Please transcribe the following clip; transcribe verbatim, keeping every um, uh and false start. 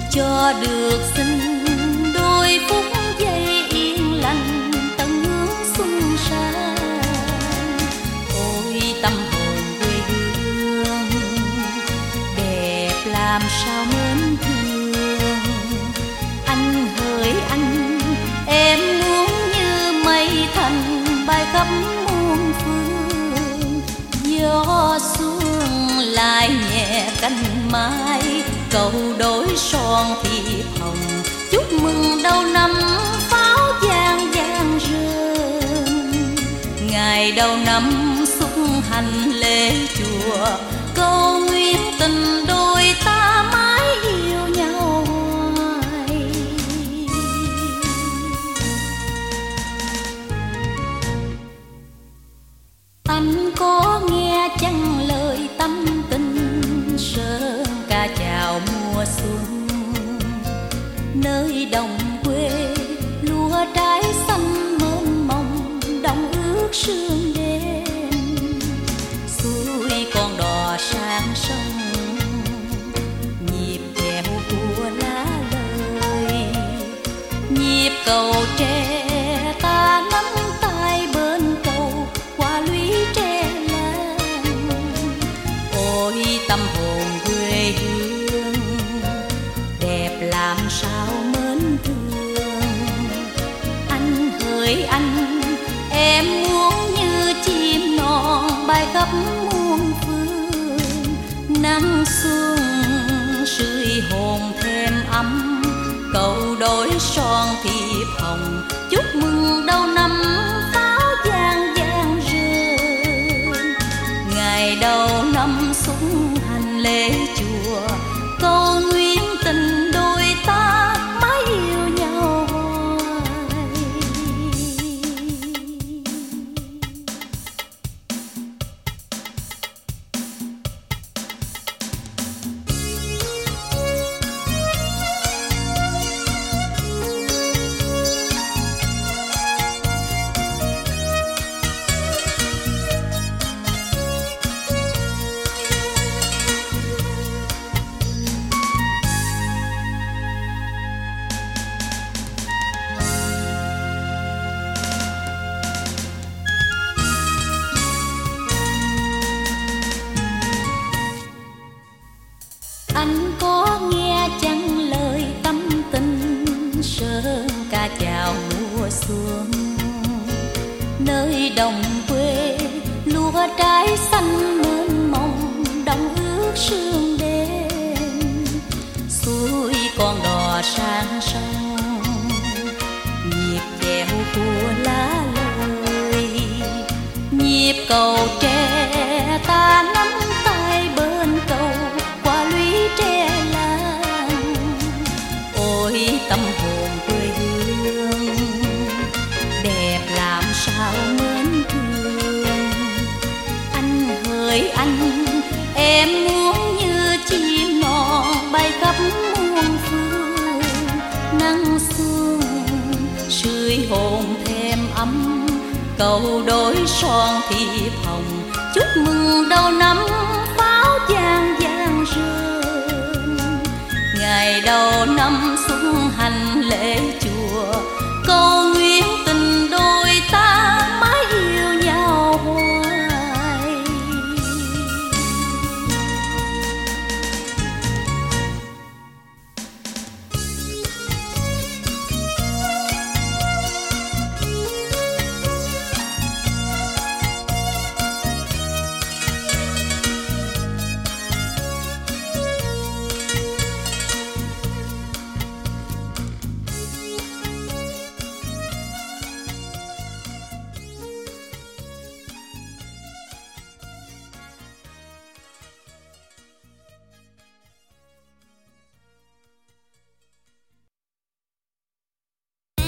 cho được xin đôi phút giây yên lành tận hướng xuân sang. Ôi tâm hồn quê hương đẹp làm sao mến thương. Anh hỡi anh, em muốn như mây thành bay khắp muôn phương. Gió xuân lại nhẹ cánh mai, cầu đối son thiệp hồng chúc mừng đầu năm pháo vang vang rền. Ngày đầu năm xuất hành lễ chùa, cầu nguyện tình đôi ta mãi yêu nhau hoài. Anh có nghe chăng lời tâm tình sơn ca chào mùa xuân. Nơi đồng quê lúa trái xanh mênh mông đồng ước sương đêm. Xuôi con đò sang sông nhịp chèo của lá lời. Nhịp cầu tre ta nắm tay bên cầu qua lũy tre lan. Ôi tâm hồn quê hương đẹp làm sao mến thương. Anh hỡi anh, em muốn như chim non bay khắp muôn phương. Nắng xuân sưởi hồn thêm ấm, cầu đối son thiệp hồng chúc mừng đầu năm pháo vang vang rền. Ngày đầu năm xuất hành lễ chùa, cầu nguyện tình đôi ta mãi yêu nhau hoài. Anh có nghe chăng lời tâm tình sơn ca chào mùa xuân. Nơi đồng quê lúa trái xanh mênh mông đồng ước sương đêm. Xuôi con đò sang sông nhịp chèo của lá lời. Nhịp cầu tre ta nắm tay bên cầu qua lũy tre lan. Ôi tâm hồn quê hương đẹp làm sao mến thương. Anh hỡi anh, em muốn như chim non bay khắp muôn phương. Nắng xuân sưởi hồn thêm ấm, cầu đối son thiệp hồng chúc mừng đầu năm pháo vang vang rền. Ngày đầu năm xuân